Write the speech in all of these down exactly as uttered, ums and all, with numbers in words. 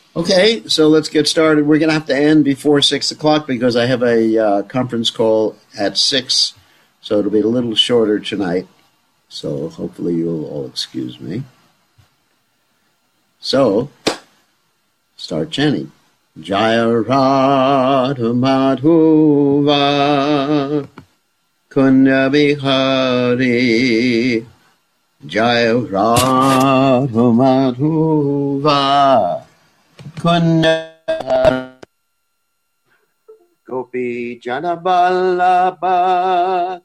Okay, so let's get started. We're going to have to end before six o'clock because I have a uh, conference call at six, so it'll be a little shorter tonight. So hopefully you'll all excuse me. So, start chanting. Jaya Radha Madhuva Kunya Bihari Jaya Radha Madhuva Kunya Gopi Janaballabha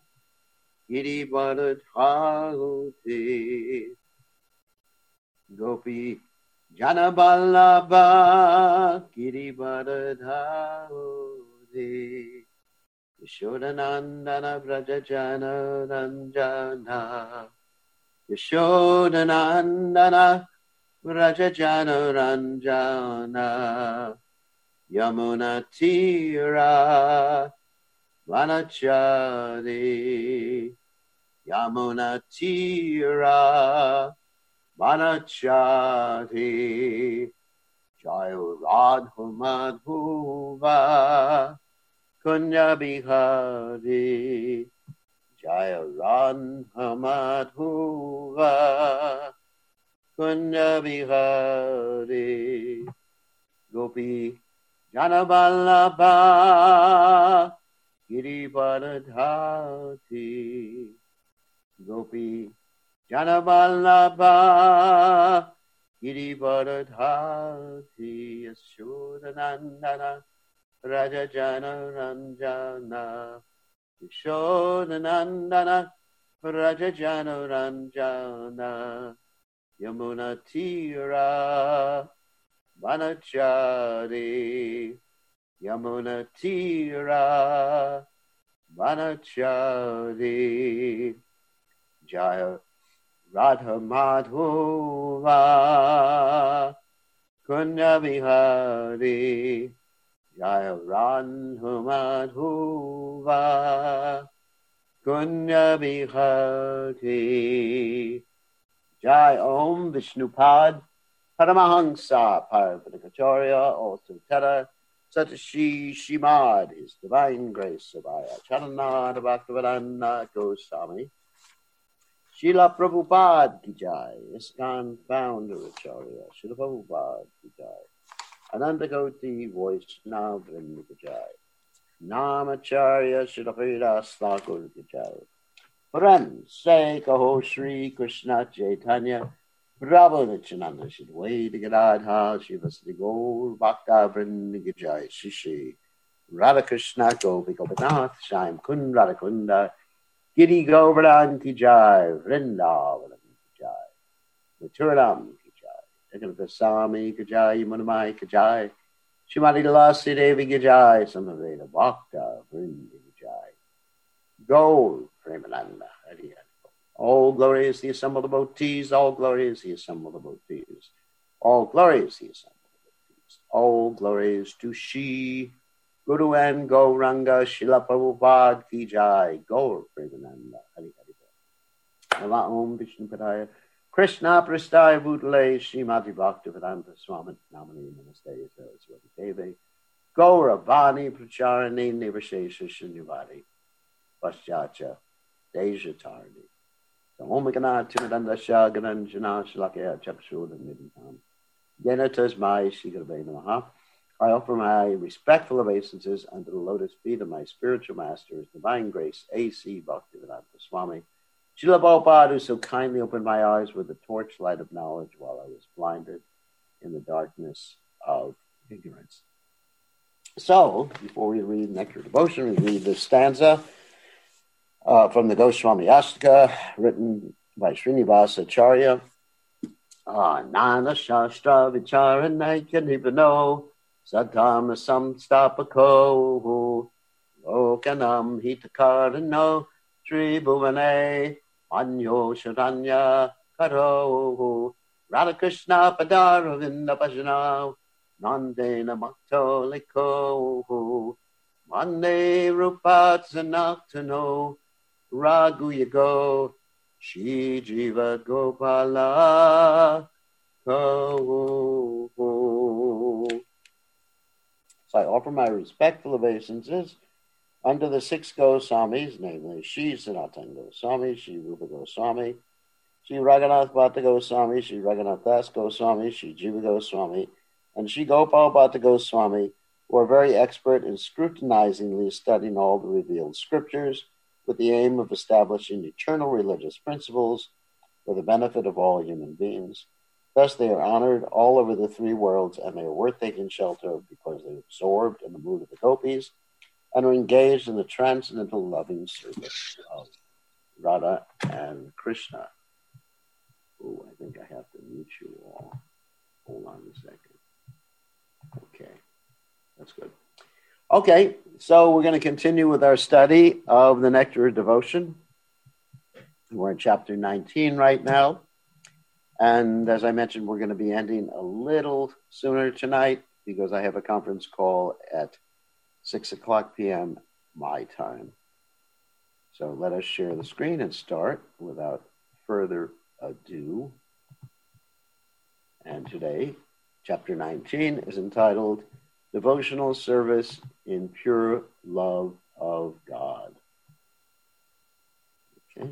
Girivardhari Gopi Janaballabha Girivardhari Yashodanandana Vrajajana Ranjana Yashodanandana Vrajajana Ranjana Yamuna Tira Vanachari Yamuna Tira Vanachari Jaya Radha Madhuva Kunya Bihari Jaya Radha Madhuva Kunya Bihari Gopi Janaballabha Girivardhari Gopi Janaballabha Girivardhari Yashodanandana Rajajana Ranjana Yashodanandana Rajajana Ranjana Yamuna Tira Vanachari Yamuna Tira Vanachari Jaya Radha Madhuva Kunya Bihari Jaya Radha Madhuva Kunya Bihari Jai Om Vishnupad Paramahansa Paravanikacharya also Tara Satashi Shimad, His Divine Grace Sabaya Charanada Bhaktivedanta Goswami Srila Prabhupada Ki Jai, ISKCON Founder Acharya Srila Prabhupada Ki Jai, Ananda Koti Vaishnava Vrinda Ki Jai, Namacharya Srila Haridas Thakur Ki Jai. Friends, say Kaho Shri Krishna Chaitanya Prabhu Nityananda Shri Advaita Gadadhar Shivasri Gaur Bhakta Vrinda Ki Jai Shri Shri Radha Krishna Gopi Gopinath Shyam Kund Radha Kunda Giri Govardhan Ki Jai Vrindavan Ki Jai Mathuram Ki Jai Jagannath Swami Ki Jai Manamai Ki Jai Shrimati Tulasi Devi Ki Jai Samaveda Bhakta Vrinda Ki Jai Gaur Premananda Hari Hari. All glory is the assembled devotees, all glory is the assembled devotees, all glory is the assembled devotees, all glory is to Shri Guru and Gauranga Srila Prabhupada Ki Jai, Gaur Premananda Hari Hari. Nama Om Vishnu Padaya Krishna Prastaya Bhutale Srimati Bhaktivedanta Swami Namani Namaste Saraswati Devi Gauravani Pracharani Nivashesha Shunyavadi Paschacha Dejatarni. Om Gana Timadanda Shah Gananjana Shalakaya Chapshuda Nidantam. Genatas Mai Shigarabay Namaha. I offer my respectful obeisances under the lotus feet of my spiritual master, His Divine Grace, A C Bhaktivedanta Swami. Srila Prabhupada, who so kindly opened my eyes with the torchlight of knowledge while I was blinded in the darkness of ignorance. So, before we read Nectar Devotion, we read this stanza uh, from the Goswami Astika, written by Srinivasa Acharya. Nana Shastra Vicharanaikya Nibano Sadhama Samstapako Lokanam Hitakarano Sri Bhuvane Anyo Sharanya Karo Radhakrishna Padaravinda Bhajana Nandena Makto Liko Mande Rupat Zanaktano Ragu Yago Shri Jiva Gopala Ko So I offer my respectful obeisances under the six Goswamis, namely Shri Sanatana Goswami, Shri Rupa Goswami, Shri Raghunath Bhatta Goswami, Shri Raghunath Das Goswami, Shri Jiva Goswami, and Shri Gopal Bhatta Goswami, who are very expert in scrutinizingly studying all the revealed scriptures with the aim of establishing eternal religious principles for the benefit of all human beings. Thus they are honored all over the three worlds, and they are worth taking shelter of because they are absorbed in the mood of the gopis and are engaged in the transcendental loving service of Radha and Krishna. Oh, I think I have to mute you all. Hold on a second. Okay, that's good. Okay, so we're going to continue with our study of the Nectar of Devotion. We're in chapter nineteen right now. And as I mentioned, we're going to be ending a little sooner tonight because I have a conference call at six o'clock p.m. my time. So let us share the screen and start without further ado. And today, chapter nineteen is entitled Devotional Service in Pure Love of God. Okay.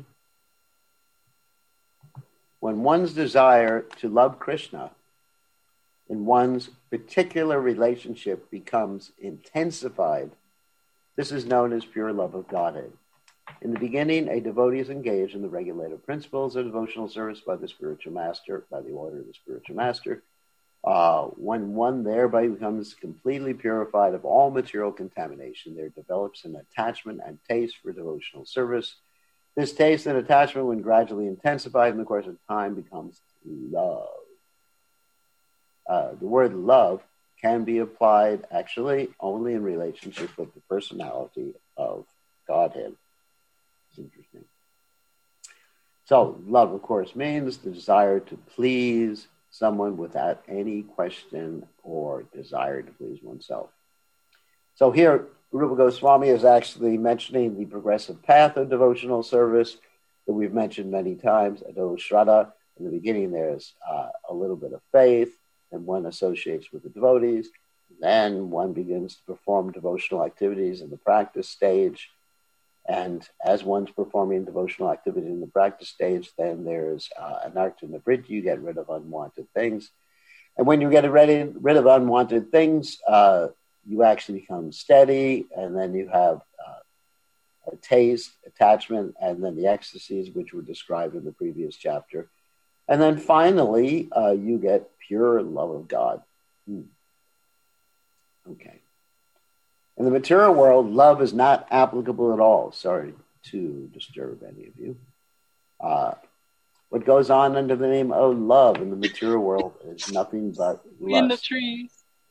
When one's desire to love Krishna in one's particular relationship becomes intensified, this is known as pure love of Godhead. In the beginning, a devotee is engaged in the regulative principles of devotional service by the spiritual master, by the order of the spiritual master. Uh, when one thereby becomes completely purified of all material contamination, there develops an attachment and taste for devotional service. This taste and attachment, when gradually intensified in the course of time, becomes love. Uh, the word love can be applied actually only in relationship with the personality of Godhead. It's interesting. So love, of course, means the desire to please someone without any question or desire to please oneself. So here, Rupa Goswami is actually mentioning the progressive path of devotional service that we've mentioned many times. Ado Shraddha, in the beginning, there's uh, a little bit of faith, and one associates with the devotees. Then one begins to perform devotional activities in the practice stage. And as one's performing devotional activity in the practice stage, then there's uh, anartha nivritti, you get rid of unwanted things. And when you get rid, rid of unwanted things, uh, you actually become steady, and then you have uh, a taste, attachment, and then the ecstasies, which were described in the previous chapter. And then finally, uh, you get pure love of God. Hmm. Okay. In the material world, love is not applicable at all. Sorry to disturb any of you. Uh, what goes on under the name of love in the material world is nothing but lust. In the trees.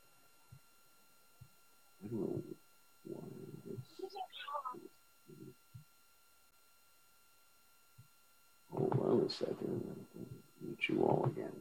Hold on a second. Meet you all again.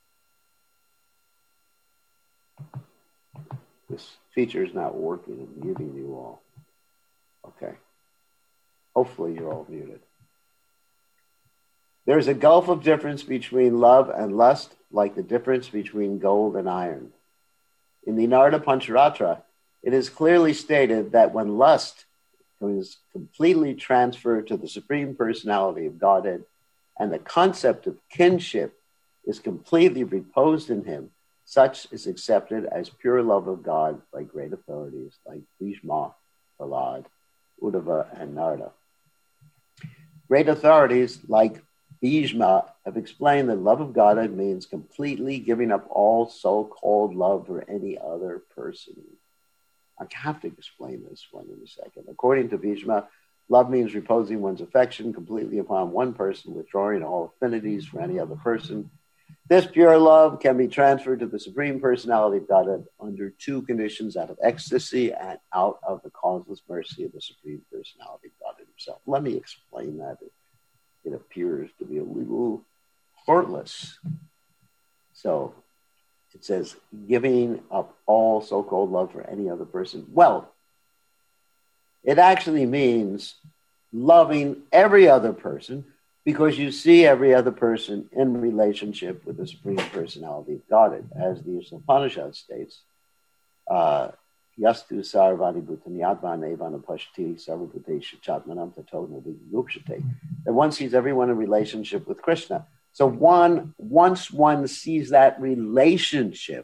This feature is not working. I'm muting you all. Okay. Hopefully you're all muted. There's a gulf of difference between love and lust, like the difference between gold and iron. In the Narada Pancharatra, it is clearly stated that when lust is completely transferred to the Supreme Personality of Godhead and the concept of kinship is completely reposed in him, such is accepted as pure love of God by great authorities like Bhishma, Prahlad, Uddhava, and Narada. Great authorities like Bhishma have explained that love of Godhead means completely giving up all so-called love for any other person. I have to explain this one in a second. According to Bhishma, love means reposing one's affection completely upon one person, withdrawing all affinities for any other person. This pure love can be transferred to the Supreme Personality of Godhead under two conditions: out of ecstasy and out of the causeless mercy of the Supreme Personality of Godhead himself. Let me explain that. It, it appears to be a little heartless. So it says, giving up all so-called love for any other person. Well, it actually means loving every other person, because you see every other person in relationship with the Supreme Personality of Godhead. As the Upanishad states, uh, Yastu Sarvani Bhutani Atman Evana Pashti Sarvabhutesha Chatmanam Tatona Yupshate. That one sees everyone in relationship with Krishna. So one, once one sees that relationship,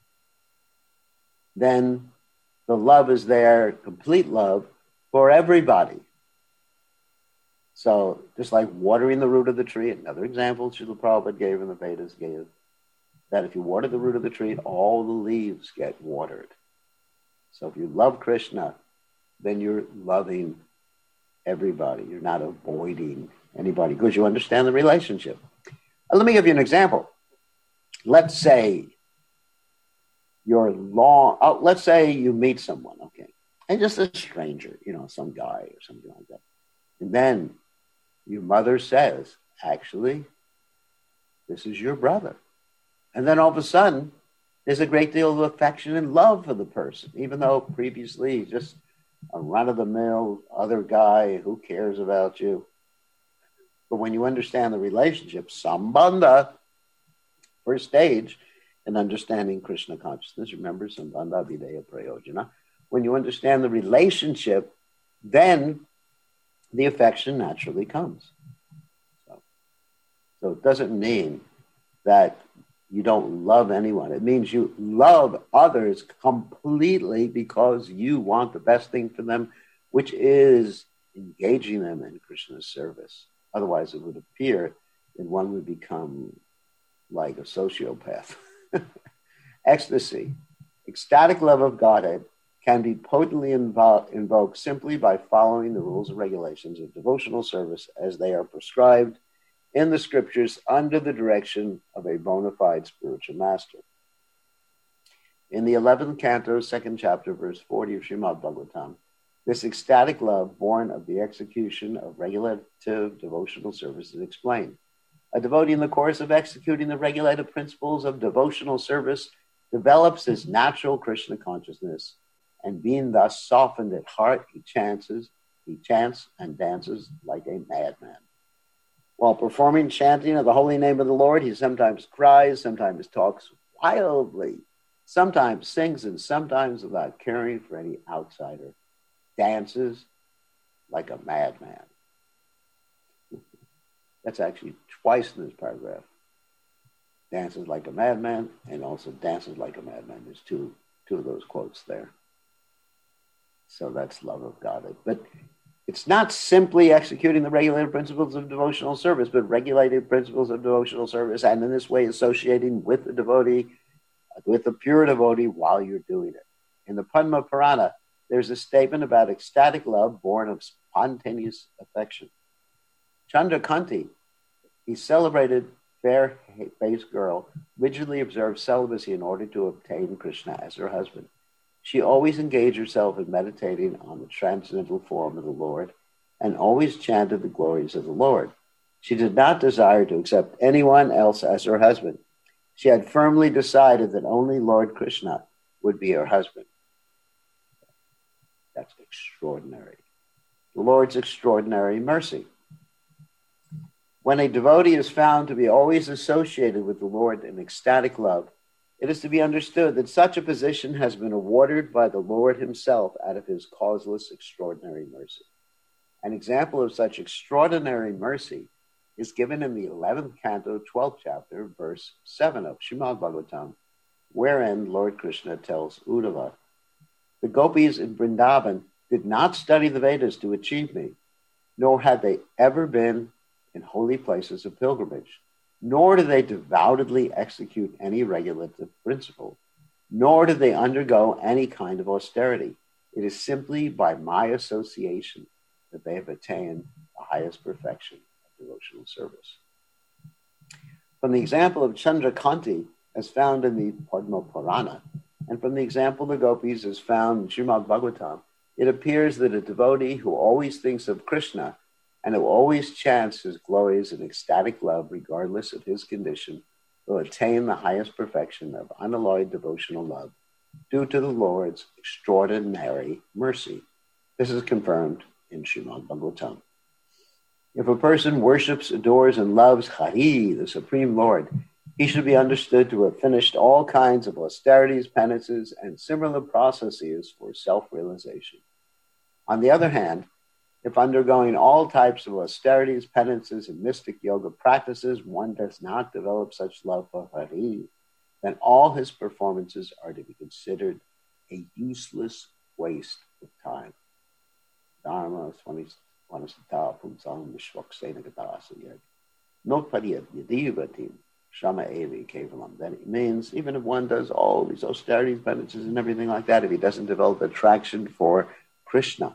then the love is there, complete love, for everybody. So just like watering the root of the tree, another example Srila Prabhupada gave and the Vedas gave, that if you water the root of the tree, all the leaves get watered. So if you love Krishna, then you're loving everybody. You're not avoiding anybody because you understand the relationship. Uh, let me give you an example. Let's say you're long, oh, let's say you meet someone, okay, and just a stranger, you know, some guy or something like that. And then your mother says, actually, this is your brother. And then all of a sudden, there's a great deal of affection and love for the person, even though previously he's just a run-of-the-mill other guy who cares about you. But when you understand the relationship, sambandha, first stage in understanding Krishna consciousness, remember, sambandha videya prayojana. When you understand the relationship, then the affection naturally comes. So, so it doesn't mean that you don't love anyone. It means you love others completely because you want the best thing for them, which is engaging them in Krishna's service. Otherwise, it would appear that one would become like a sociopath. Ecstasy, ecstatic love of Godhead, can be potently invo- invoked simply by following the rules and regulations of devotional service as they are prescribed in the scriptures under the direction of a bona fide spiritual master. In the eleventh canto, second chapter, verse forty of Srimad Bhagavatam, this ecstatic love born of the execution of regulative devotional service is explained. A devotee in the course of executing the regulative principles of devotional service develops his natural Krishna consciousness, and being thus softened at heart, he chances, he chants and dances like a madman. While performing chanting of the holy name of the Lord, he sometimes cries, sometimes talks wildly, sometimes sings, and sometimes, without caring for any outsider, dances like a madman. That's actually twice in this paragraph. Dances like a madman and also dances like a madman. There's two, two of those quotes there. So that's love of God. But it's not simply executing the regulated principles of devotional service, but regulated principles of devotional service, and in this way associating with the devotee, with the pure devotee while you're doing it. In the Padma Purana, there's a statement about ecstatic love born of spontaneous affection. Chandrakanti, a celebrated fair-faced girl, rigidly observed celibacy in order to obtain Krishna as her husband. She always engaged herself in meditating on the transcendental form of the Lord and always chanted the glories of the Lord. She did not desire to accept anyone else as her husband. She had firmly decided that only Lord Krishna would be her husband. That's extraordinary. The Lord's extraordinary mercy. When a devotee is found to be always associated with the Lord in ecstatic love, it is to be understood that such a position has been awarded by the Lord himself out of his causeless extraordinary mercy. An example of such extraordinary mercy is given in the eleventh canto, twelfth chapter, verse seven of Srimad Bhagavatam, wherein Lord Krishna tells Uddhava, the gopis in Vrindavan did not study the Vedas to achieve me, nor had they ever been in holy places of pilgrimage, nor do they devoutly execute any regulative principle, nor do they undergo any kind of austerity. It is simply by my association that they have attained the highest perfection of devotional service. From the example of Chandrakanti, as found in the Padma Purana, and from the example of the gopis as found in Srimad Bhagavatam, it appears that a devotee who always thinks of Krishna and who always chants his glories in ecstatic love, regardless of his condition, will attain the highest perfection of unalloyed devotional love due to the Lord's extraordinary mercy. This is confirmed in Srimad Bhagavatam. If a person worships, adores, and loves Hari, the Supreme Lord, He should be understood to have finished all kinds of austerities, penances, and similar processes for self-realization. On the other hand, if undergoing all types of austerities, penances, and mystic yoga practices, one does not develop such love for Hari, then all his performances are to be considered a useless waste of time. Dharma Swanasita Pumsam Vishwaksena Gadasa Notpadiyat Yadivatim Shama Evi Kevalam. Then it means even if one does all these austerities, penances, and everything like that, if he doesn't develop attraction for Krishna,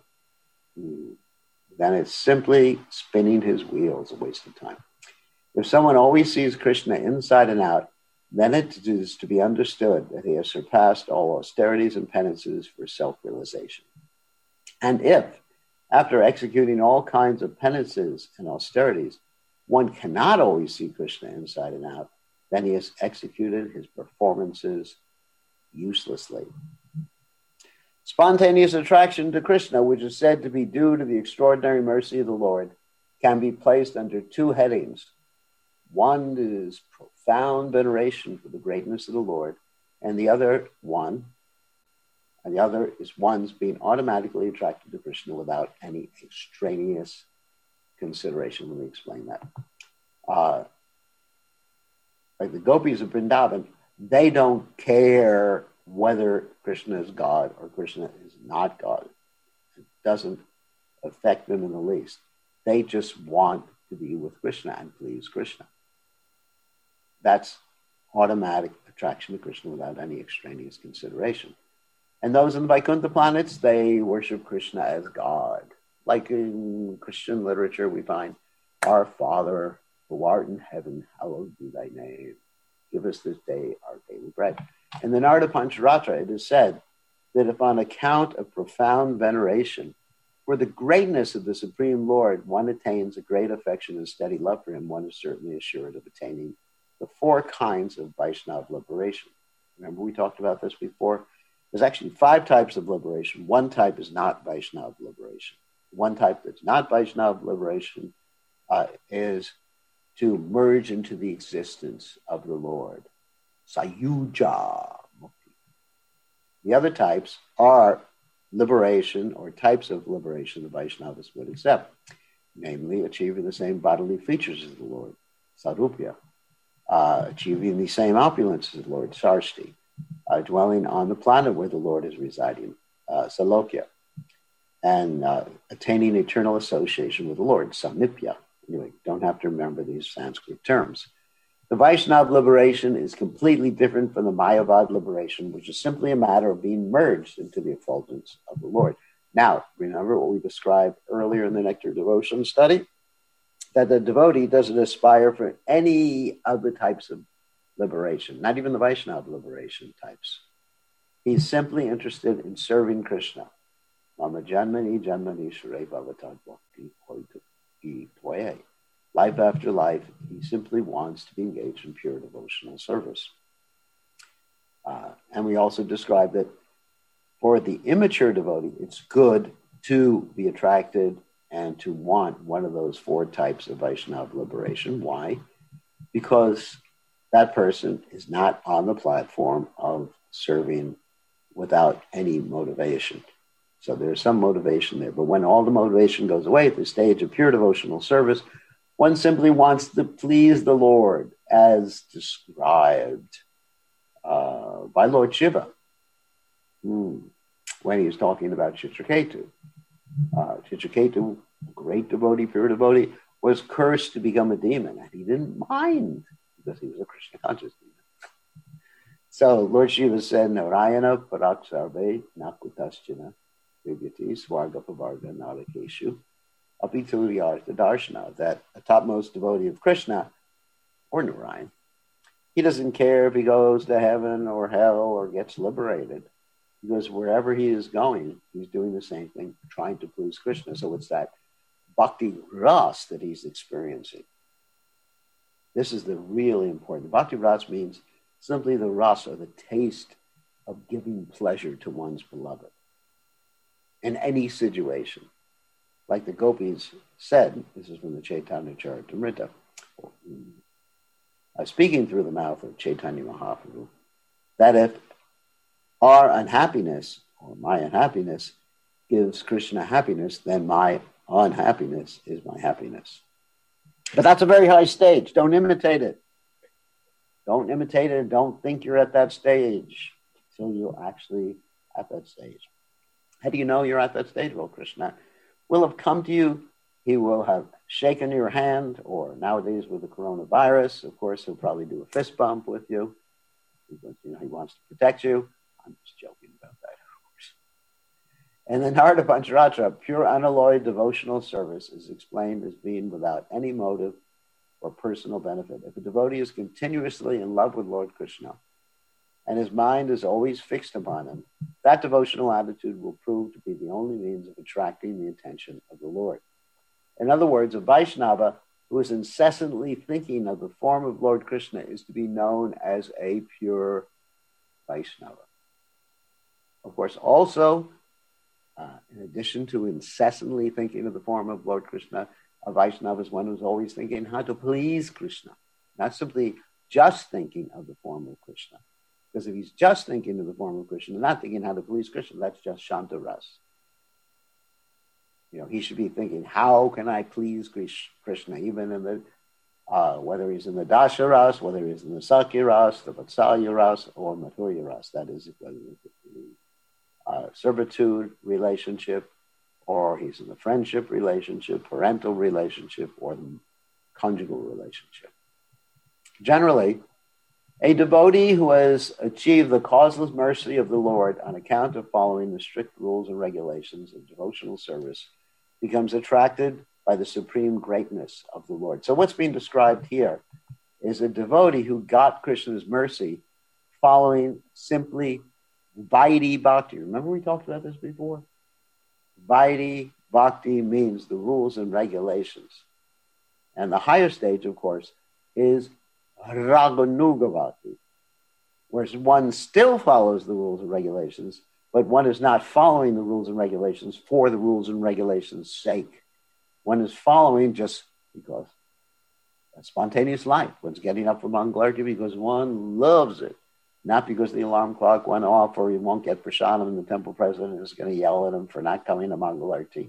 then it's simply spinning his wheels, a waste of time. If someone always sees Krishna inside and out, then it is to be understood that he has surpassed all austerities and penances for self-realization. And if, after executing all kinds of penances and austerities, one cannot always see Krishna inside and out, then he has executed his performances uselessly. Spontaneous attraction to Krishna, which is said to be due to the extraordinary mercy of the Lord, can be placed under two headings. One is profound veneration for the greatness of the Lord, and the other one, and the other is one's being automatically attracted to Krishna without any extraneous consideration. Let me explain that. Uh, like the gopis of Vrindavan, they don't care whether Krishna is God or Krishna is not God. It doesn't affect them in the least. They just want to be with Krishna and please Krishna. That's automatic attraction to Krishna without any extraneous consideration. And those in the Vaikuntha planets, they worship Krishna as God. Like in Christian literature, we find, Our Father, who art in heaven, hallowed be thy name. Give us this day our daily bread. In the Narada Pancharatra, it is said that if on account of profound veneration for the greatness of the Supreme Lord, one attains a great affection and steady love for him, one is certainly assured of attaining the four kinds of Vaishnava liberation. Remember, we talked about this before. There's actually five types of liberation. One type is not Vaishnava liberation. One type that's not Vaishnava liberation uh, is to merge into the existence of the Lord. Sayuja Mukti. The other types are liberation or types of liberation the Vaishnavas would accept, namely achieving the same bodily features as the Lord, Sarupya, uh, achieving the same opulence as the Lord, Sarsti, uh, dwelling on the planet where the Lord is residing, uh, Salokya, and uh, attaining eternal association with the Lord, Samipya. Anyway, don't have to remember these Sanskrit terms. The Vaishnava liberation is completely different from the Mayavad liberation, which is simply a matter of being merged into the effulgence of the Lord. Now, remember what we described earlier in the Nectar Devotion study? That the devotee doesn't aspire for any of the types of liberation, not even the Vaishnava liberation types. He's simply interested in serving Krishna. Mama janmani janmani shure bhavatad bhakti hoitu toye. Life after life, he simply wants to be engaged in pure devotional service. Uh, and we also describe that for the immature devotee, it's good to be attracted and to want one of those four types of Vaishnava liberation. Why? Because that person is not on the platform of serving without any motivation. So there's some motivation there. But when all the motivation goes away at the stage of pure devotional service, one simply wants to please the Lord as described uh, by Lord Shiva hmm. when he was talking about Chitraketu. Uh, Chitraketu, great devotee, pure devotee, was cursed to become a demon, and he didn't mind because he was a Krishna conscious demon. So Lord Shiva said, Narayana paraksarve nakutaschina vidyati swargapavarga narakeshu apituriyartha darshana, that a topmost devotee of Krishna, or Narayan, he doesn't care if he goes to heaven or hell or gets liberated, because wherever he is going, he's doing the same thing, trying to please Krishna. So it's that bhakti ras that he's experiencing. This is the really important. Bhakti ras means simply the rasa, the taste of giving pleasure to one's beloved in any situation. Like the gopis said, this is from the Chaitanya Charitamrita, uh, speaking through the mouth of Chaitanya Mahaprabhu, that if our unhappiness or my unhappiness gives Krishna happiness, then my unhappiness is my happiness. But that's a very high stage. Don't imitate it. Don't imitate it. Don't think you're at that stage until you're actually at that stage. How do you know you're at that stage? Well, Krishna will have come to you. He will have shaken your hand, or nowadays with the coronavirus, of course, he'll probably do a fist bump with you because, you know, he wants to protect you. I'm just joking about that, of course. And the Narada Pancharatra, pure unalloyed devotional service, is explained as being without any motive or personal benefit. If a devotee is continuously in love with Lord Krishna and his mind is always fixed upon him, that devotional attitude will prove to be the only means of attracting the attention of the Lord. In other words, a Vaishnava who is incessantly thinking of the form of Lord Krishna is to be known as a pure Vaishnava. Of course, also, uh, in addition to incessantly thinking of the form of Lord Krishna, a Vaishnava is one who's always thinking how to please Krishna, not simply just thinking of the form of Krishna. Because if he's just thinking of the form of Krishna, not thinking how to please Krishna, that's just Shanta Ras. You know, he should be thinking, how can I please Krishna, even in the, uh, whether he's in the Dasha Ras, whether he's in the Sakya Ras, the Vatsalya Ras, or Madhurya Ras, that is, whether it's the uh, servitude relationship, or he's in the friendship relationship, parental relationship, or the conjugal relationship. Generally, a devotee who has achieved the causeless mercy of the Lord on account of following the strict rules and regulations of devotional service becomes attracted by the supreme greatness of the Lord. So what's being described here is a devotee who got Krishna's mercy following simply Vaidhi Bhakti. Remember we talked about this before? Vaidhi Bhakti means the rules and regulations. And the higher stage, of course, is Raganuga Bhakti, where one still follows the rules and regulations, but one is not following the rules and regulations for the rules and regulations' sake. One is following just because a spontaneous life. One's getting up for Mangalarti because one loves it, not because the alarm clock went off or he won't get prasadam and the temple president is going to yell at him for not coming to Mangalarti.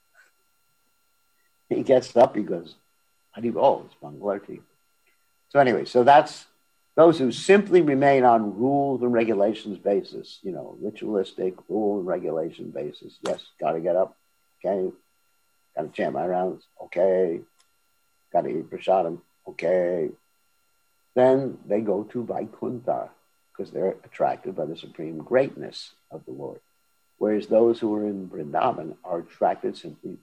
He gets up because, how do you, oh, it's Mangalarti. So anyway, so that's those who simply remain on rules and regulations basis, you know, ritualistic rule and regulation basis. Yes, got to get up. Okay. Got to chant my rounds. Okay. Got to eat prasadam. Okay. Then they go to Vaikuntha because they're attracted by the supreme greatness of the Lord. Whereas those who are in Vrindavan are attracted simply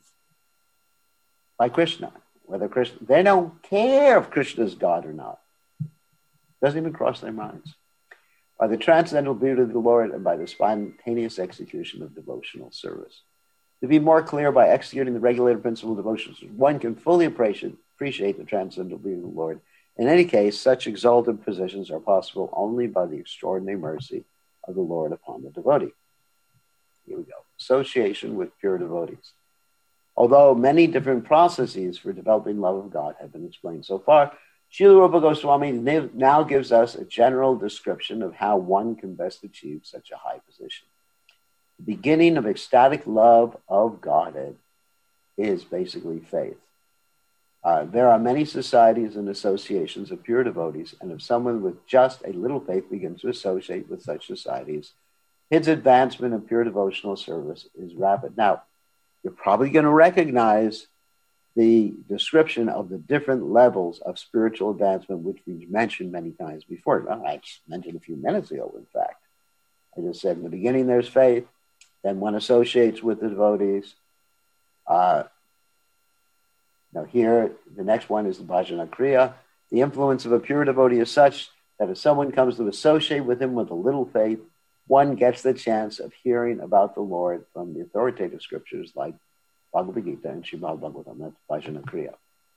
by Krishna. Whether Krishna, they don't care if Krishna's God or not. Doesn't even cross their minds. By the transcendental beauty of the Lord and by the spontaneous execution of devotional service. To be more clear, by executing the regulated principle of devotion, one can fully appreciate, appreciate the transcendental beauty of the Lord. In any case, such exalted positions are possible only by the extraordinary mercy of the Lord upon the devotee. Here we go. Association with pure devotees. Although many different processes for developing love of God have been explained so far, Srila Rupa Goswami now gives us a general description of how one can best achieve such a high position. The beginning of ecstatic love of Godhead is basically faith. Uh, there are many societies and associations of pure devotees, and if someone with just a little faith begins to associate with such societies, his advancement in pure devotional service is rapid. Now, you're probably going to recognize the description of the different levels of spiritual advancement, which we've mentioned many times before. Well, I just mentioned a few minutes ago, in fact. I just said in the beginning there's faith, then one associates with the devotees. Uh, now here, the next one is the Bhajana Kriya. The influence of a pure devotee is such that if someone comes to associate with him with a little faith, one gets the chance of hearing about the Lord from the authoritative scriptures like Bhagavad Gita and Srimad Bhagavatam. That's Bhajana Kriya.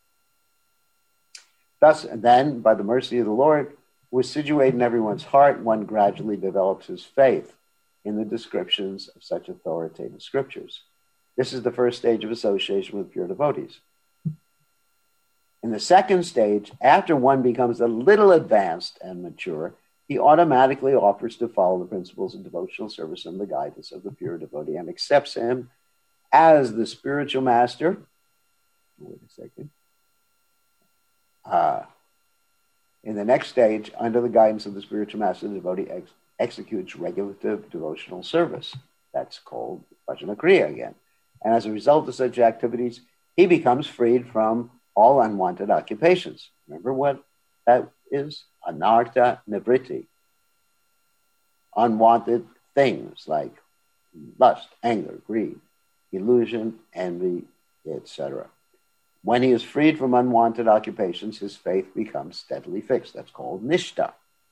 Thus, and then, by the mercy of the Lord, who is situated in everyone's heart, one gradually develops his faith in the descriptions of such authoritative scriptures. This is the first stage of association with pure devotees. In the second stage, after one becomes a little advanced and mature, he automatically offers to follow the principles of devotional service and the guidance of the pure devotee and accepts him as the spiritual master. Wait a second. Uh, in the next stage, under the guidance of the spiritual master, the devotee ex- executes regulative devotional service. That's called Bhajana Kriya again. And as a result of such activities, he becomes freed from all unwanted occupations. Remember what that is? Anartha nivritti. Unwanted things like lust, anger, greed, illusion, envy, et cetera. When he is freed from unwanted occupations, his faith becomes steadily fixed. That's called nishta.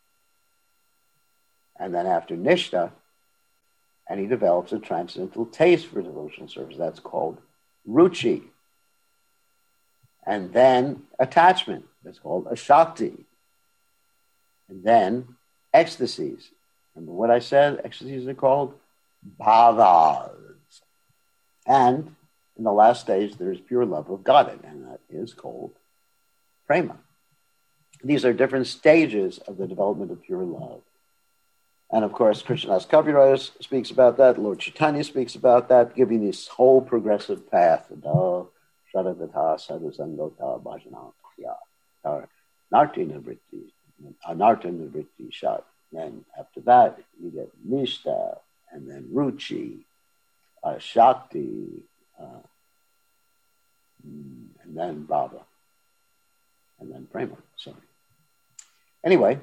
And then after nishta, and he develops a transcendental taste for devotional service. That's called ruchi. And then attachment. That's called ashakti. And then ecstasies. Remember what I said? Ecstasies are called bhavas. And in the last stage, there's pure love of Godhead, and that is called prema. These are different stages of the development of pure love. And of course, Krishnadas Kaviraj speaks about that. Lord Chaitanya speaks about that, giving this whole progressive path. Narti nivritti, anartha nivritti shat. Then after that, you get nishta, and then ruchi, uh, shakti, uh, and then bhava, and then prema. Sorry. Anyway,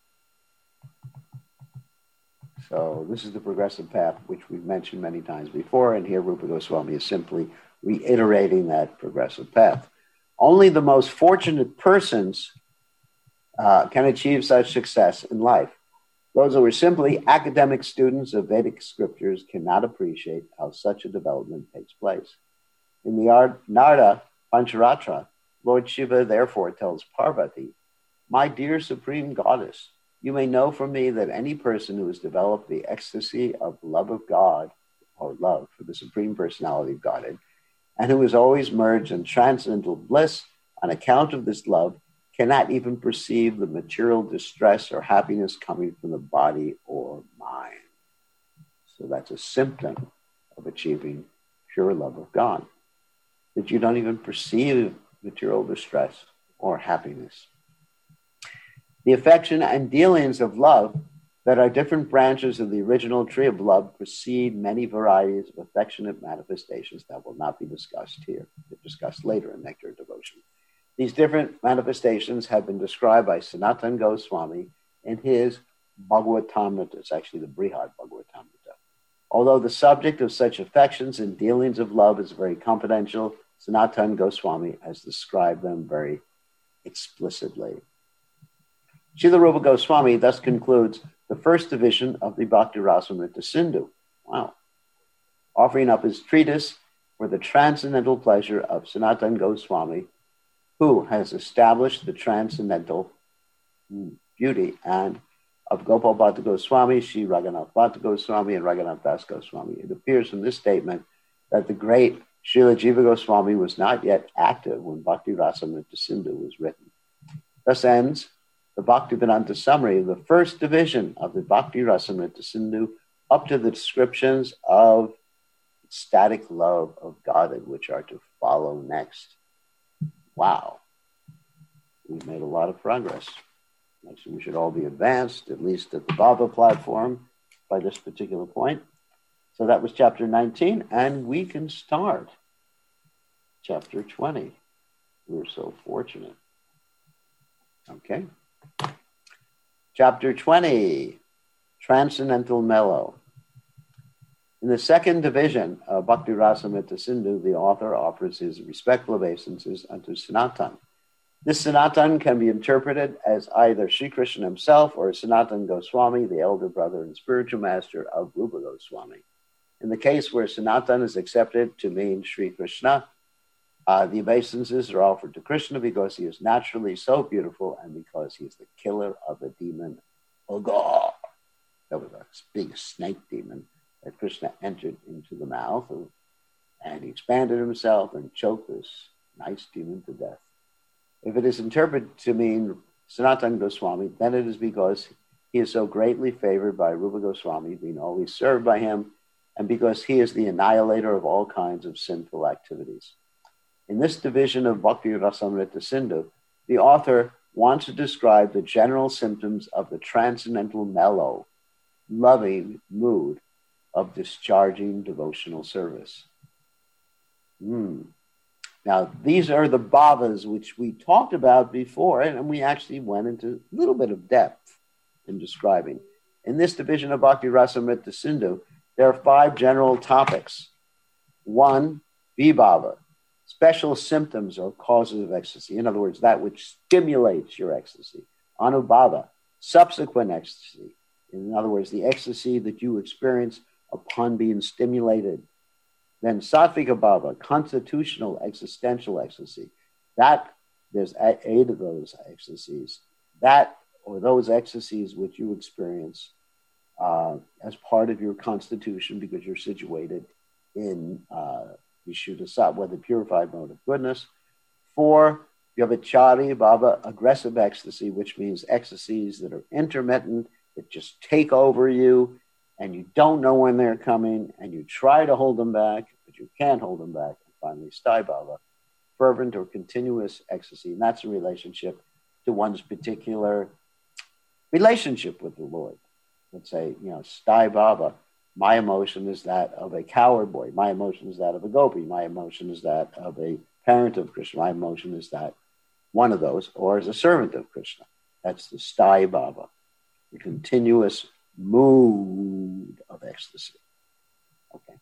so this is the progressive path, which we've mentioned many times before, and here Rupa Goswami is simply reiterating that progressive path. Only the most fortunate persons uh, can achieve such success in life. Those who are simply academic students of Vedic scriptures cannot appreciate how such a development takes place. In the Ar- Narada Pancharatra, Lord Shiva therefore tells Parvati, "My dear supreme goddess, you may know from me that any person who has developed the ecstasy of love of God, or love for the Supreme Personality of Godhead, and who is always merged in transcendental bliss on account of this love, cannot even perceive the material distress or happiness coming from the body or mind." So that's a symptom of achieving pure love of God, that you don't even perceive material distress or happiness. The affection and dealings of love that are different branches of the original tree of love precede many varieties of affectionate manifestations that will not be discussed here. They're discussed later in Nectar Devotion. These different manifestations have been described by Sanatana Goswami in his Bhagavatamrita. It's actually the Brihad Bhagavatamrita. Although the subject of such affections and dealings of love is very confidential, Sanatana Goswami has described them very explicitly. Srila Rupa Goswami thus concludes the first division of the Bhakti Rasamrita Sindhu. Wow. Offering up his treatise for the transcendental pleasure of Sanatana Goswami, who has established the transcendental beauty, and of Gopal Bhatta Goswami, Sri Raghunath Bhatta Goswami, and Raghunath Das Goswami. It appears from this statement that the great Srila Jiva Goswami was not yet active when Bhakti Rasamrita Sindhu was written. Thus ends the Bhaktivedanta summary of the first division of the Bhakti Rasamrita Sindhu up to the descriptions of ecstatic love of Godhead, which are to follow next. Wow. We've made a lot of progress. Actually, we should all be advanced, at least at the Baba platform, by this particular point. So that was chapter nineteen, and we can start chapter twenty. We're so fortunate. Okay. Chapter twenty, Transcendental Mellow. In the second division of Bhakti Rasamrita Sindhu, the author offers his respectful obeisances unto Sanatan. This Sanatan can be interpreted as either Sri Krishna himself or Sanatana Goswami, the elder brother and spiritual master of Rupa Goswami. In the case where Sanatan is accepted to mean Sri Krishna, uh, the obeisances are offered to Krishna because he is naturally so beautiful and because he is the killer of the demon Ogor. That was a big snake demon that Krishna entered into the mouth of, and he expanded himself and choked this nice demon to death. If it is interpreted to mean Sanatana Goswami, then it is because he is so greatly favored by Rupa Goswami, being always served by him, and because he is the annihilator of all kinds of sinful activities. In this division of Bhakti Rasamrita Sindhu, the author wants to describe the general symptoms of the transcendental mellow, loving mood of discharging devotional service. Hmm. Now, these are the bhavas which we talked about before, and we actually went into a little bit of depth in describing. In this division of Bhakti Rasamrita Sindhu, there are five general topics. One, vibhava, special symptoms or causes of ecstasy. In other words, that which stimulates your ecstasy. Anubhava, subsequent ecstasy. In other words, the ecstasy that you experience upon being stimulated. Then sattvika bhava, constitutional existential ecstasy. That, there's eight of those ecstasies. That, or those ecstasies which you experience uh, as part of your constitution because you're situated in uh, Vishuddha Sattva, the purified mode of goodness. Four, you have a chari bhava, aggressive ecstasy, which means ecstasies that are intermittent, that just take over you, and you don't know when they're coming, and you try to hold them back, but you can't hold them back. And finally, sthai bhava, fervent or continuous ecstasy, and that's a relationship to one's particular relationship with the Lord. Let's say, you know, sthai bhava, my emotion is that of a coward boy. My emotion is that of a gopi. My emotion is that of a parent of Krishna. My emotion is that one of those, or as a servant of Krishna. That's the sthai bhava, the continuous mood of ecstasy. Okay.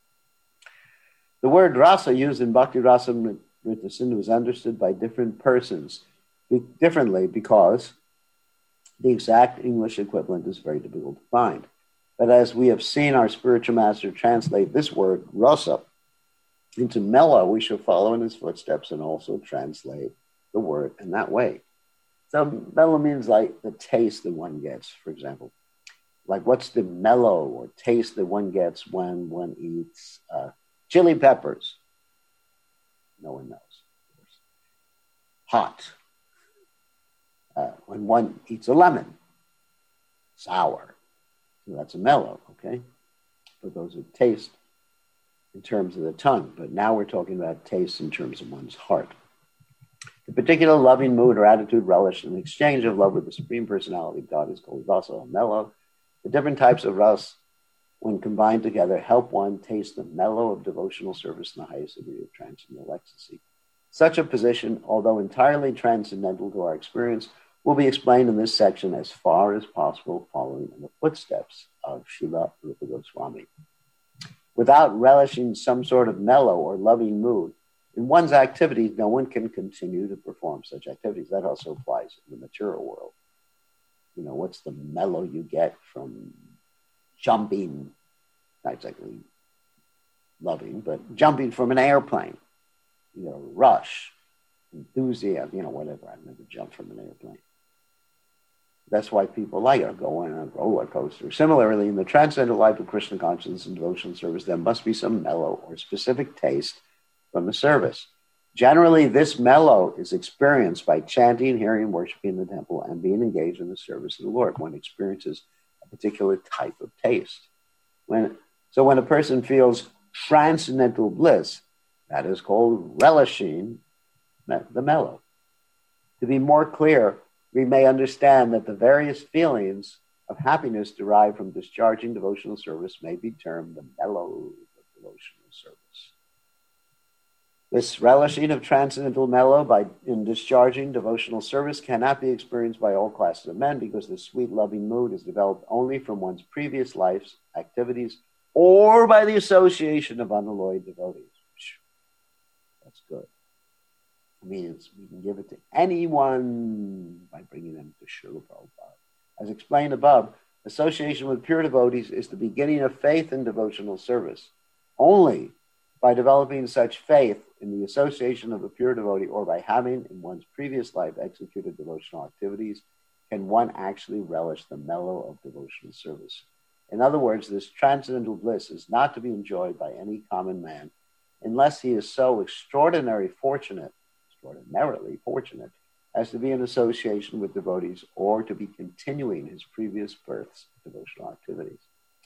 The word rasa used in Bhakti Rasamrita Sindhu is understood by different persons differently because the exact English equivalent is very difficult to find. But as we have seen our spiritual master translate this word, rasa, into mellow, we shall follow in his footsteps and also translate the word in that way. So mellow means like the taste that one gets, for example. Like what's the mellow or taste that one gets when one eats uh, chili peppers? No one knows. Hot. Uh, when one eats a lemon, sour. So that's a mellow, okay? But those are taste in terms of the tongue. But now we're talking about taste in terms of one's heart. The particular loving mood or attitude, relish, and exchange of love with the Supreme Personality of God is called rasa or mellow. The different types of ras, when combined together, help one taste the mellow of devotional service in the highest degree of transcendental ecstasy. Such a position, although entirely transcendental to our experience, will be explained in this section as far as possible, following in the footsteps of Srila Rupa Goswami. Without relishing some sort of mellow or loving mood in one's activities, no one can continue to perform such activities. That also applies in the material world. You know, what's the mellow you get from jumping, not exactly loving, but jumping from an airplane? You know, rush, enthusiasm, you know, whatever. I've never jumped from an airplane. That's why people like it, go on a roller coaster. Similarly, in the transcendental life of Krishna consciousness and devotional service, there must be some mellow or specific taste from the service. Generally, this mellow is experienced by chanting, hearing, worshiping in the temple, and being engaged in the service of the Lord. One experiences a particular type of taste. When, so when a person feels transcendental bliss, that is called relishing the mellow. To be more clear, we may understand that the various feelings of happiness derived from discharging devotional service may be termed the mellow of devotional service. This relishing of transcendental mellow by in discharging devotional service cannot be experienced by all classes of men because this sweet, loving mood is developed only from one's previous life's activities or by the association of unalloyed devotees. That's good. Means we can give it to anyone by bringing them to Srila Prabhupada. As explained above, association with pure devotees is the beginning of faith in devotional service. Only by developing such faith in the association of a pure devotee or by having in one's previous life executed devotional activities can one actually relish the mellow of devotional service. In other words, this transcendental bliss is not to be enjoyed by any common man unless he is so extraordinarily fortunate extraordinarily fortunate as to be in association with devotees or to be continuing his previous birth's devotional activities.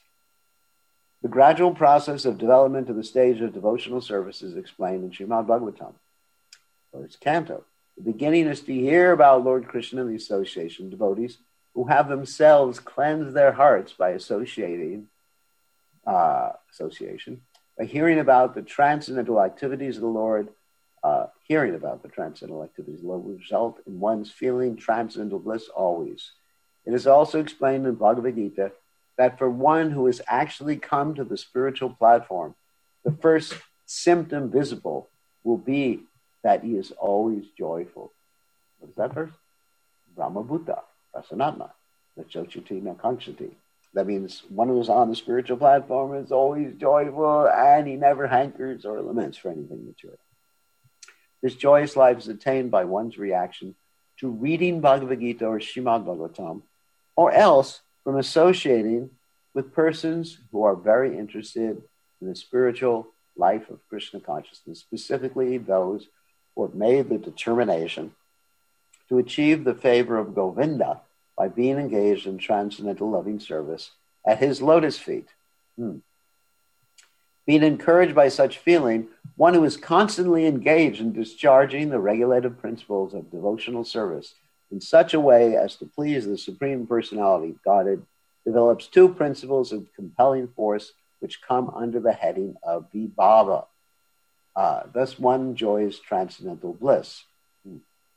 The gradual process of development to the stage of devotional service is explained in Srimad Bhagavatam, first canto. The beginning is to hear about Lord Krishna and the association of devotees who have themselves cleansed their hearts by associating, uh, association, by hearing about the transcendental activities of the Lord. Uh, hearing about the transcendental activities of the Lord will result in one's feeling transcendental bliss always. It is also explained in Bhagavad Gita that for one who has actually come to the spiritual platform, the first symptom visible will be that he is always joyful. What is that verse? Brahma Bhuta, Prasanatma, Nachochati Nakankshati. That means one who is on the spiritual platform is always joyful and he never hankers or laments for anything material. This joyous life is attained by one's reaction to reading Bhagavad Gita or Srimad Bhagavatam, or else from associating with persons who are very interested in the spiritual life of Krishna consciousness, specifically those who have made the determination to achieve the favor of Govinda by being engaged in transcendental loving service at his lotus feet. Hmm. Being encouraged by such feeling, one who is constantly engaged in discharging the regulative principles of devotional service in such a way as to please the Supreme Personality of Godhead develops two principles of compelling force which come under the heading of vibhava. Uh, thus one enjoys transcendental bliss. Hmm.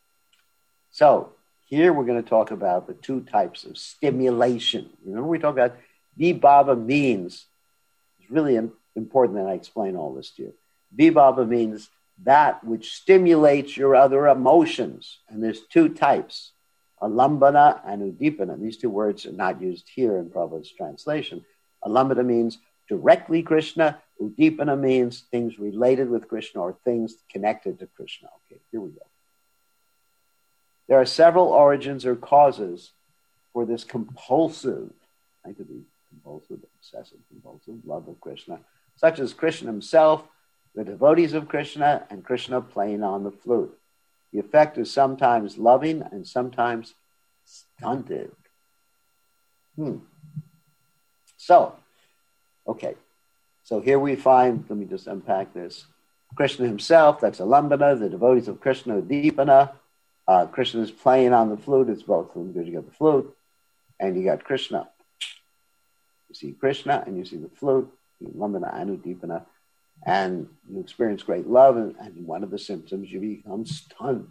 So here we're going to talk about the two types of stimulation. Remember we talked about vibhava means, it's really important that I explain all this to you. Vibhava means that which stimulates your other emotions. And there's two types, alambana and udipana. These two words are not used here in Prabhupada's translation. Alambana means directly Krishna. Udipana means things related with Krishna or things connected to Krishna. Okay, here we go. There are several origins or causes for this compulsive, I could be compulsive, obsessive, compulsive love of Krishna, such as Krishna himself, the devotees of Krishna, and Krishna playing on the flute. The effect is sometimes loving and sometimes stunted. Hmm. So, okay. So here we find, let me just unpack this. Krishna himself, that's Alambana, the devotees of Krishna, Udipana. Uh, Krishna is playing on the flute. It's both of them because you got the flute and you got Krishna. You see Krishna and you see the flute, Alambana and Udipana, and you experience great love, and, and one of the symptoms, you become stunned.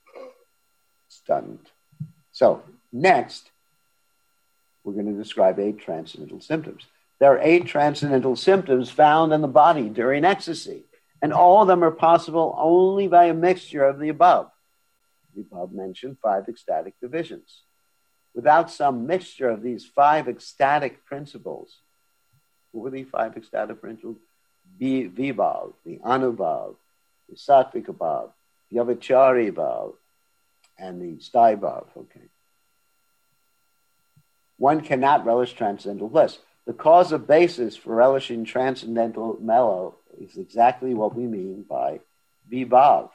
Stunned. So next, we're going to describe eight transcendental symptoms. There are eight transcendental symptoms found in the body during ecstasy, and all of them are possible only by a mixture of the above. The above mentioned five ecstatic divisions. Without some mixture of these five ecstatic principles, what were the five ecstatic principles? Vibhav, the Anubhav, the Satvika Bhav, the Avachari Bhav, and the Sthai Bhav. Okay. One cannot relish transcendental bliss. The cause of basis for relishing transcendental mellow is exactly what we mean by Vibhav.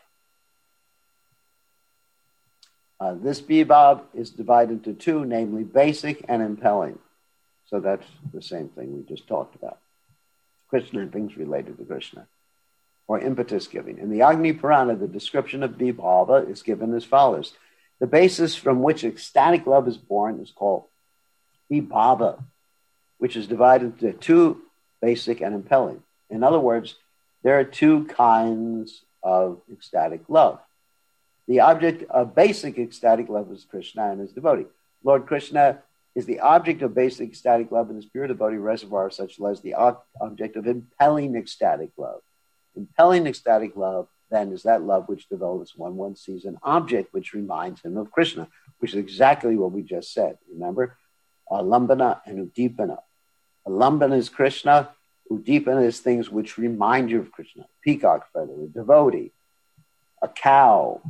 Uh, this Vibhav is divided into two, namely basic and impelling. So that's the same thing we just talked about. Krishna and things related to Krishna, or impetus giving. In the Agni Purana, the description of Vibhava is given as follows. The basis from which ecstatic love is born is called Vibhava, which is divided into two, basic and impelling. In other words, there are two kinds of ecstatic love. The object of basic ecstatic love is Krishna and his devotee. Lord Krishna is the object of basic ecstatic love, and his pure devotee reservoir such as the object of impelling ecstatic love. Impelling ecstatic love, then, is that love which develops when one sees an object which reminds him of Krishna, which is exactly what we just said. Remember? Alambana and Udipana. Alambana is Krishna. Udipana is things which remind you of Krishna. Peacock feather, a devotee, a cow.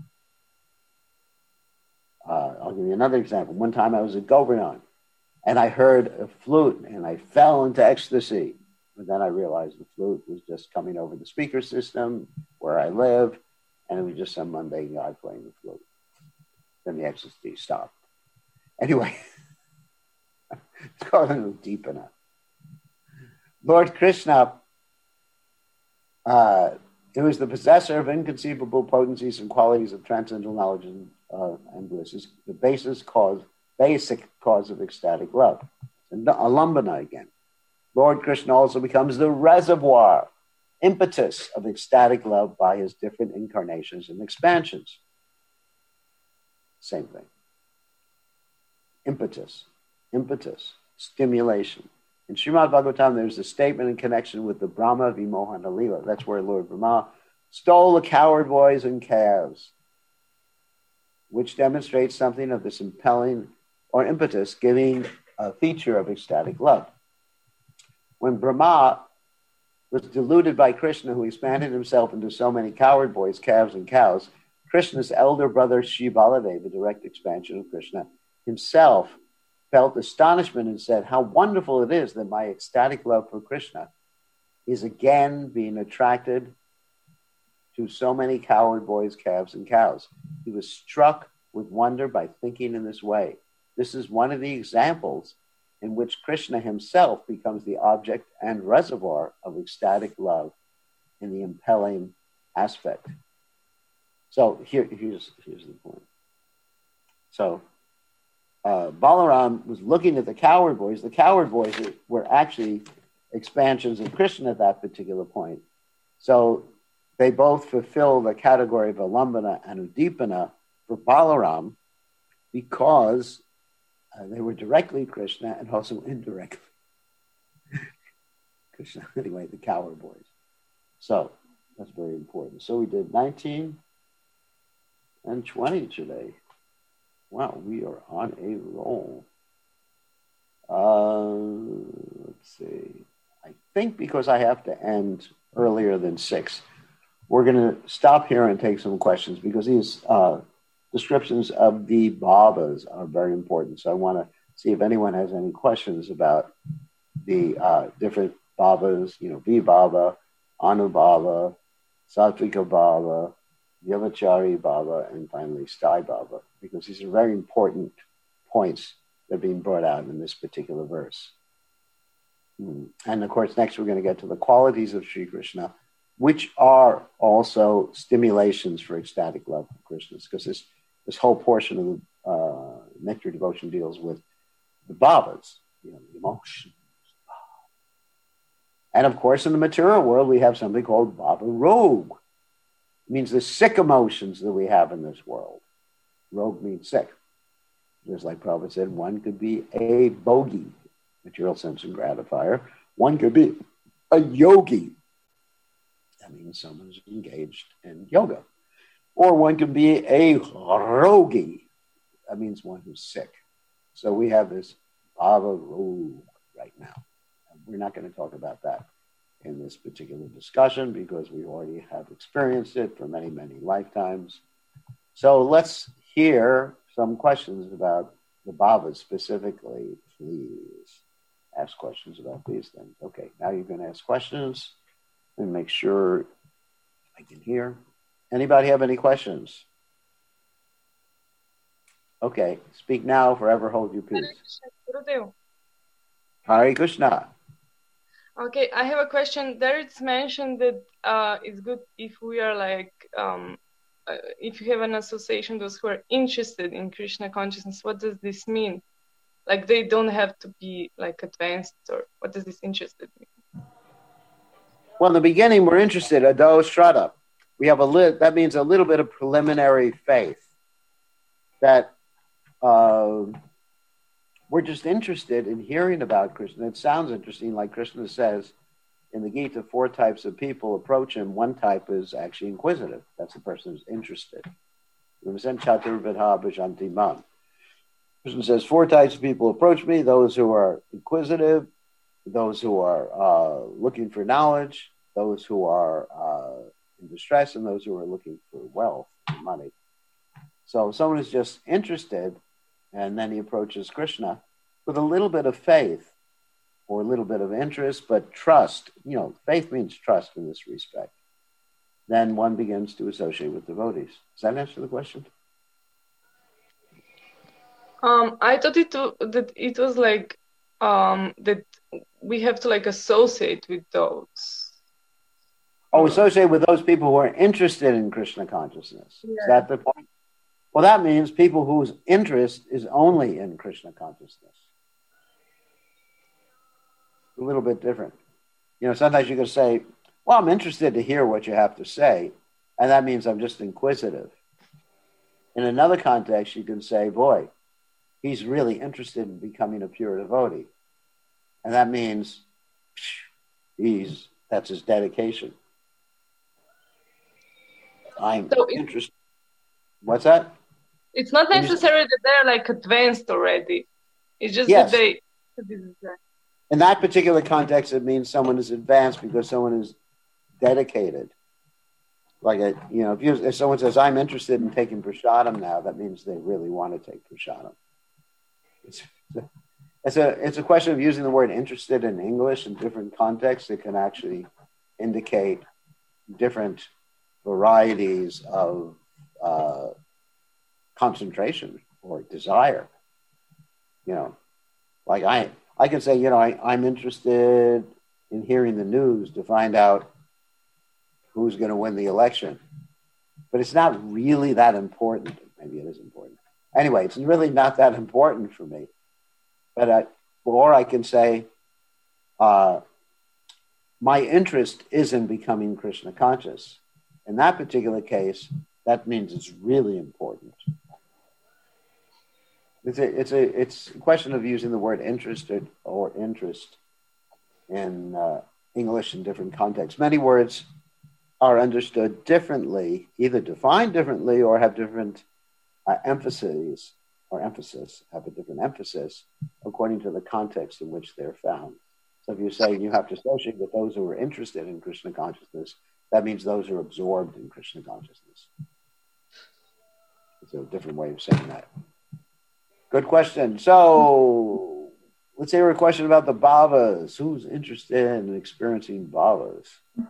Uh, I'll give you another example. One time I was at Govardhan, and I heard a flute, and I fell into ecstasy. But then I realized the flute was just coming over the speaker system where I live, and it was just some mundane guy playing the flute. Then the ecstasy stopped. Anyway, it's called Udipana. Lord Krishna, uh, who is the possessor of inconceivable potencies and qualities of transcendental knowledge and, uh, and bliss, is the basis cause, basic cause of ecstatic love. And Alambana again. Lord Krishna also becomes the reservoir, impetus of ecstatic love by his different incarnations and expansions. Same thing. Impetus, impetus, stimulation. In Srimad Bhagavatam, there's a statement in connection with the Brahma Vimohana Leela. That's where Lord Brahma stole the coward boys and calves, which demonstrates something of this impelling or impetus, giving a feature of ecstatic love. When Brahma was deluded by Krishna, who expanded himself into so many coward boys, calves, and cows, Krishna's elder brother Shri Baladeva, the direct expansion of Krishna, himself felt astonishment and said, how wonderful it is that my ecstatic love for Krishna is again being attracted to so many coward boys, calves, and cows. He was struck with wonder by thinking in this way. This is one of the examples in which Krishna himself becomes the object and reservoir of ecstatic love in the impelling aspect. So here, here's, here's the point. So uh, Balaram was looking at the coward boys. The coward boys were actually expansions of Krishna at that particular point. So they both fulfill the category of Alambana and Udipana for Balaram because uh, they were directly Krishna and also indirectly Krishna. Anyway, the coward boys. So that's very important. So we did nineteen and twenty today. Wow, we are on a roll. Uh, let's see. I think because I have to end earlier than six, we're going to stop here and take some questions because these uh, descriptions of the Babas are very important. So I want to see if anyone has any questions about the uh, different Babas, you know, V-Baba, Anubhava, Sattvika Baba, Vyavachari Baba, and finally Sthai Baba, because these are very important points that are being brought out in this particular verse. Mm. And of course, next we're going to get to the qualities of Sri Krishna, which are also stimulations for ecstatic love for Krishna, because this, this whole portion of the uh, Nectar Devotion deals with the Babas, you know, the emotions. And of course, in the material world, we have something called Baba Rog. It means the sick emotions that we have in this world. Rog means sick. Just like Prabhupada said, one could be a bogey, material sense and gratifier. One could be a yogi. That means someone's engaged in yoga. Or one could be a rogi. That means one who's sick. So we have this Baba Rog right now. And we're not going to talk about that in this particular discussion because we already have experienced it for many, many lifetimes. So let's hear some questions about the Babas specifically, please. Ask questions about these things. Okay, now you're going to ask questions and make sure I can hear. Anybody have any questions? Okay, speak now, forever hold your peace. Hare Krishna. Okay, I have a question. There it's mentioned that uh, it's good if we are like, um, uh, if you have an association, those who are interested in Krishna consciousness, what does this mean? Like they don't have to be like advanced, or what does this interested mean? Well, in the beginning, we're interested, Ado Shraddha. We have a li- that means a little bit of preliminary faith that uh, we're just interested in hearing about Krishna. It sounds interesting, like Krishna says in the Gita, four types of people approach him. One type is actually inquisitive. That's the person who's interested. Krishna says, four types of people approach me, those who are inquisitive, those who are uh, looking for knowledge, those who are uh, in distress, and those who are looking for wealth, money. So someone is just interested, and then he approaches Krishna with a little bit of faith or a little bit of interest, but trust. You know, faith means trust in this respect. then one begins to associate with devotees. Does that answer the question? Um, I thought it that it was like um, that we have to like associate with those. Oh, associate with those people who are interested in Krishna consciousness. Yeah. Is that the point? Well, that means people whose interest is only in Krishna consciousness. A little bit different. You know, sometimes you can say, well, I'm interested to hear what you have to say, and that means I'm just inquisitive. In another context, you can say, boy, he's really interested in becoming a pure devotee. And that means he's that's his dedication. I'm so interested. What's that? It's not necessarily that they're like advanced already. It's just yes. that they... In that particular context, it means someone is advanced because someone is dedicated. Like, a, you know, if, you, if someone says, I'm interested in taking prasadam now, that means they really want to take prasadam. It's, it's, a, it's a question of using the word interested in English in different contexts. It can actually indicate different varieties of uh, concentration or desire. You know, like I... I can say, you know, I, I'm interested in hearing the news to find out who's going to win the election. But it's not really that important. Maybe it is important. Anyway, it's really not that important for me. But I, or I can say, uh, my interest is in becoming Krishna conscious. In that particular case, that means it's really important. It's a, it's a, it's a question of using the word interested or interest in uh, English in different contexts. Many words are understood differently, either defined differently or have different uh, emphases or emphasis, have a different emphasis according to the context in which they're found. So if you say you have to associate with those who are interested in Krishna consciousness, that means those who are absorbed in Krishna consciousness. It's a different way of saying that. Good question. So let's say we're a question about the bhavas. Who's interested in experiencing bhavas?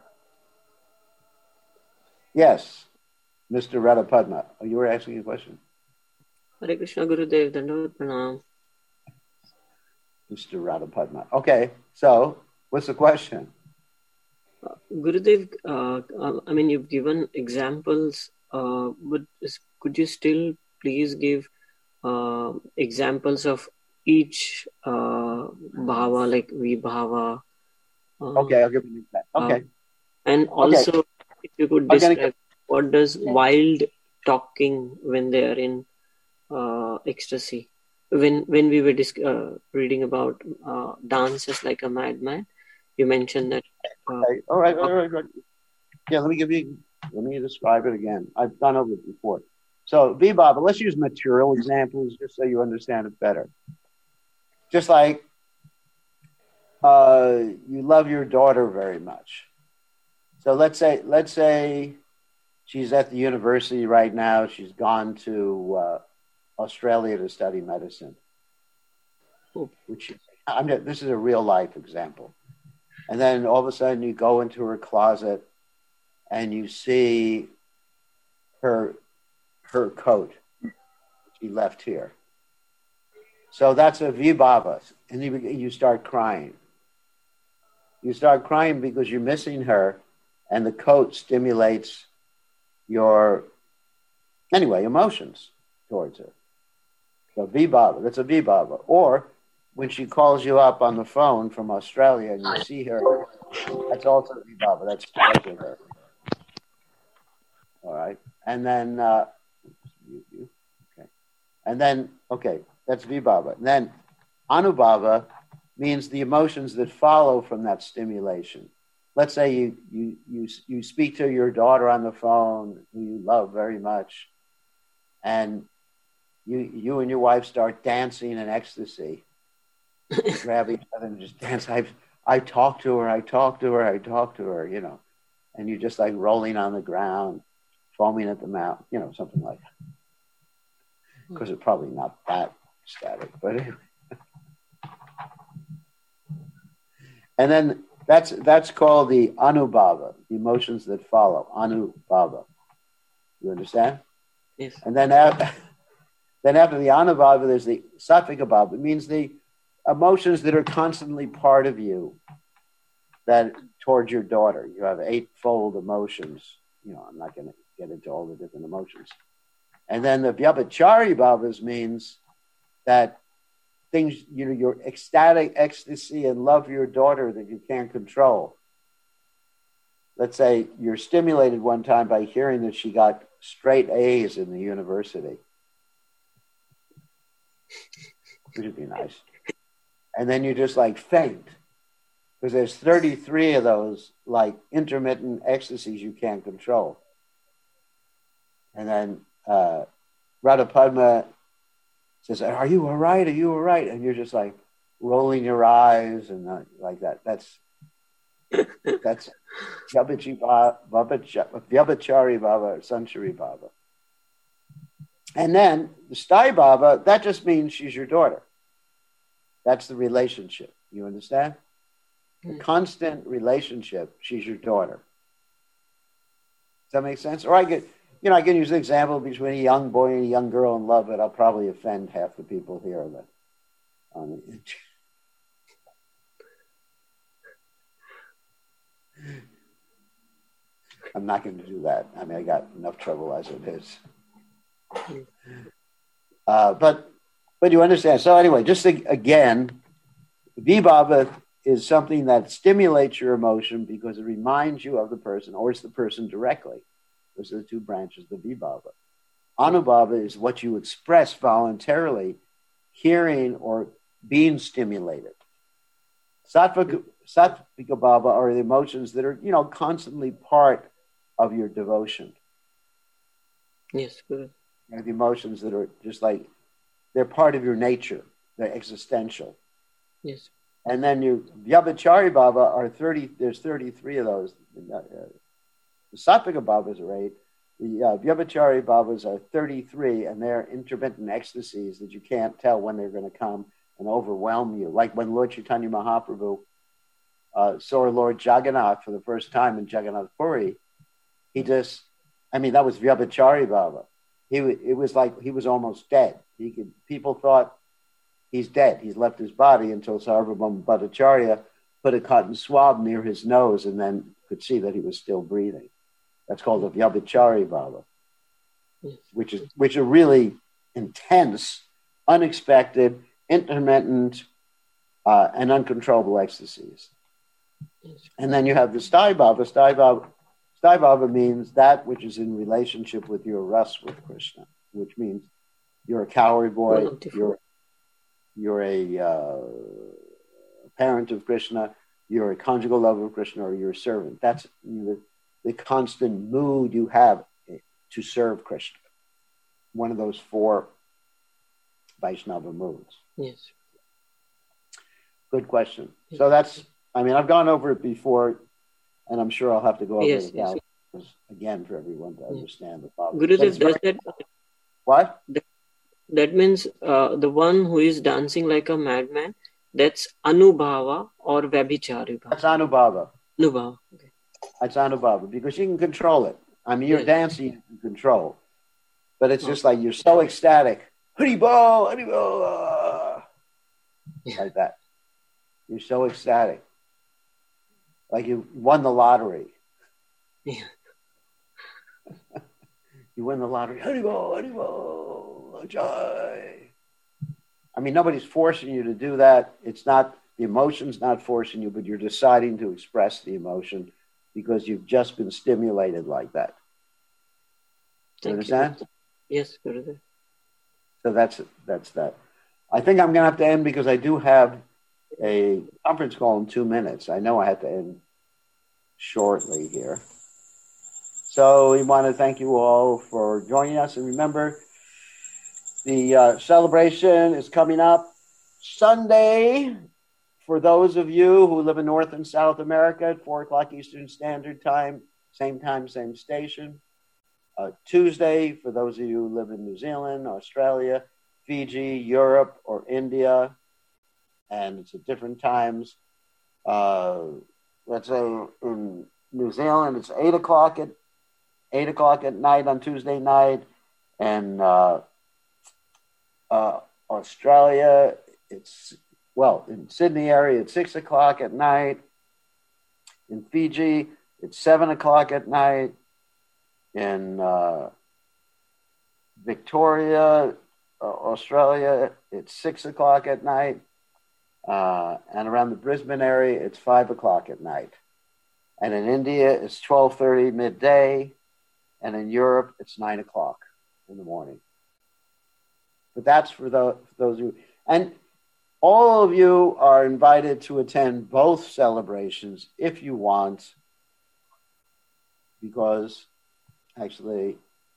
Yes, Mister Radha Padma. Oh, you were asking a question? Hare Krishna Gurudev, Dandavat Pranam. Mister Radha Padma. Okay, so what's the question? Uh, Gurudev, uh, uh, I mean, you've given examples, uh, but could you still please give uh, examples of each uh, bhava, like vibhava? Uh, okay, I'll give you an example. Okay. Uh, and also, okay. If you could describe okay. what does wild talking when they are in uh, ecstasy? When when we were dis- uh, reading about uh, dances like a madman, you mentioned that. Uh, okay. All right, all right, all right. Yeah, let me give you. Let me describe it again. I've gone over it before. So, vibhava. Let's use material examples just so you understand it better. Just like uh, you love your daughter very much. So let's say let's say she's at the university right now. She's gone to uh, Australia to study medicine. Which I'm just, this is a real life example. And then all of a sudden you go into her closet and you see her her coat she left here. So that's a vibhava, and you, you start crying. You start crying because you're missing her, and the coat stimulates your, anyway, emotions towards her. So vibhava, that's a vibhava. Or when she calls you up on the phone from Australia and you see her, that's also vibhava. That's pleasure her. All right. And then, uh, okay. And then, okay, that's vibhava. And then anubhava means the emotions that follow from that stimulation. Let's say you, you, you, you speak to your daughter on the phone, who you love very much, and you, you and your wife start dancing in ecstasy. You grab each other and just dance. I, I talk to her, I talk to her, I talk to her, you know, and you're just like rolling on the ground, foaming at the mouth, you know, something like that. Because it's probably not that ecstatic, but anyway. And then That's that's called the anubhava, the emotions that follow. Anubhava. You understand? Yes. And then after, then after the anubhava, there's the sattvika bhava. It means the emotions that are constantly part of you, that towards your daughter. You have eightfold emotions. You know, I'm not going to get into all the different emotions. And then the vyabhachari bhavas means that things, you know, your ecstatic ecstasy and love for your daughter that you can't control. Let's say you're stimulated one time by hearing that she got straight A's in the university, which would be nice. And then you just like faint, because there's thirty-three of those like intermittent ecstasies you can't control. And then uh, Radha Padma says, "Are you all right? Are you all right?" And you're just like rolling your eyes and uh, like that. That's that's Vyabhachari Bhava or Sanchari Bhava. And then the Sthai Bhava, that just means she's your daughter. That's the relationship. You understand? The constant relationship, she's your daughter. Does that make sense? Or I could, you know, I can use an example between a young boy and a young girl in love, but I'll probably offend half the people here. But, um, I'm not going to do that. I mean, I got enough trouble as it is. Uh, but, but you understand. So anyway, just to, again, vibhava is something that stimulates your emotion because it reminds you of the person, or it's the person directly. Those are the two branches of vibhava. Anubhava is what you express voluntarily, hearing or being stimulated. Sattvika, sattvika bhava are the emotions that are, you know, constantly part of your devotion. Yes, good. They're the emotions that are just like, they're part of your nature. They're existential. Yes. And then you, Vyabhachari Bhava are thirty, there's thirty-three of those. Uh, the Sattvika Bhavas are eight. The uh, Vyabhachari Bhavas are thirty-three, and they're intermittent ecstasies that you can't tell when they're going to come and overwhelm you. Like when Lord Chaitanya Mahaprabhu uh, saw Lord Jagannath for the first time in Jagannath Puri, he just, I mean, that was Vyabhachari Bhava. He, it was like he was almost dead. He could, people thought, he's dead. He's left his body until Sarvabhauma Bhattacharya put a cotton swab near his nose and then could see that he was still breathing. That's called a Vyabhachari Bhava, which is which are really intense, unexpected, intermittent, uh, and uncontrollable ecstasies. And then you have the Sthai Bhava. Sthai Bhava, Sthai Bhava means that which is in relationship with your rus with Krishna, which means you're a cowrie boy, you're You're a uh, parent of Krishna, you're a conjugal lover of Krishna, or you're a servant. That's you know, the, the constant mood you have to serve Krishna. One of those four Vaishnava moods. Yes. Good question. So that's, I mean, I've gone over it before, and I'm sure I'll have to go over Yes, it yes, again, again for everyone to understand the problem. Gurudev, does that, What? that means uh, the one who is dancing like a madman, that's Anubhava or Vyabhichari Bhava? That's Anubhava. Anubhava. Okay. That's Anubhava, because you can control it. I mean, you're Yes. dancing, you can control. But it's just like you're so ecstatic. Haribol, Haribol, ah, like that. You're so ecstatic. Like you won the lottery. Yeah. You win the lottery. Haribol, Haribol, joy. I mean, nobody's forcing you to do that. It's not, the emotion's not forcing you, but you're deciding to express the emotion because you've just been stimulated like that. You Thank understand? you. Yes, Gurudev. So that's that's that. I think I'm going to have to end because I do have a conference call in two minutes. I know I have to end shortly here. So we want to thank you all for joining us. And remember, the uh, celebration is coming up Sunday for those of you who live in North and South America at four o'clock Eastern Standard Time, same time, same station. Uh, Tuesday for those of you who live in New Zealand, Australia, Fiji, Europe, or India, and it's at different times. Uh, let's say in New Zealand, it's eight o'clock at eight o'clock at night on Tuesday night, and uh, uh, Australia, it's well in Sydney area, it's six o'clock at night. In Fiji, it's seven o'clock at night. In uh, Victoria, uh, Australia, it's six o'clock at night. Uh, and around the Brisbane area, it's five o'clock at night. And in India, it's twelve thirty midday. And in Europe, it's nine o'clock in the morning. But that's for those, for those of you. And all of you are invited to attend both celebrations if you want, because actually,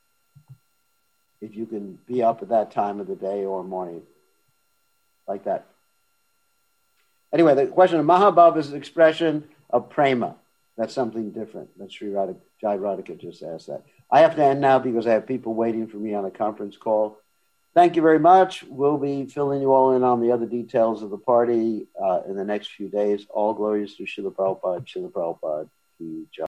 if you can be up at that time of the day or morning, like that. Anyway, the question of Mahabhav is an expression of prema. That's something different. That's Sri Radhika, Jai Radhika just asked that. I have to end now because I have people waiting for me on a conference call. Thank you very much. We'll be filling you all in on the other details of the party uh, in the next few days. All glories to Srila Prabhupada, Srila Prabhupada.